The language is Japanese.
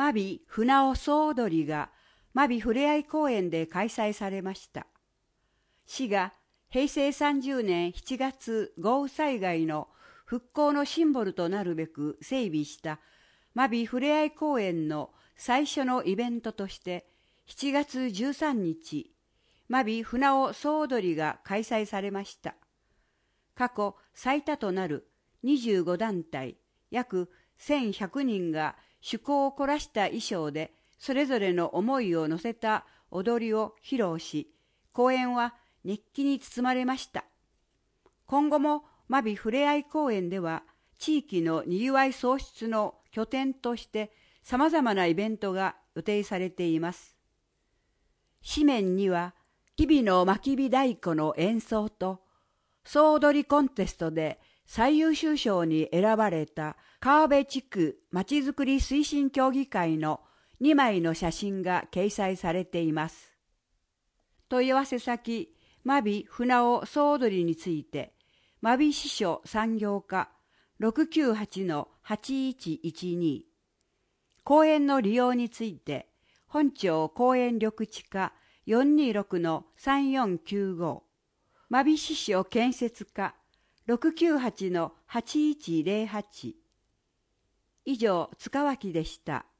真備船尾総踊りが真備ふれあい公園で開催されました。市が平成30年7月豪雨災害の復興のシンボルとなるべく整備した真備ふれあい公園の最初のイベントとして7月13日、真備船尾総踊りが開催されました。過去最多となる25団体、約1100人が趣向を凝らした衣装でそれぞれの思いを乗せた踊りを披露し、公園は熱気に包まれました。今後も真備ふれあい公園では地域のにぎわい創出の拠点としてさまざまなイベントが予定されています。紙面には日々の巻き火太鼓の演奏と総踊りコンテストで最優秀賞に選ばれた川辺地区まちづくり推進協議会の2枚の写真が掲載されています。問い合わせ先真備船尾総踊りについて、真備支所産業課 698-8112、公園の利用について本町公園緑地課 426-3495、真備支所建設課 698-8108。以上、塚脇でした。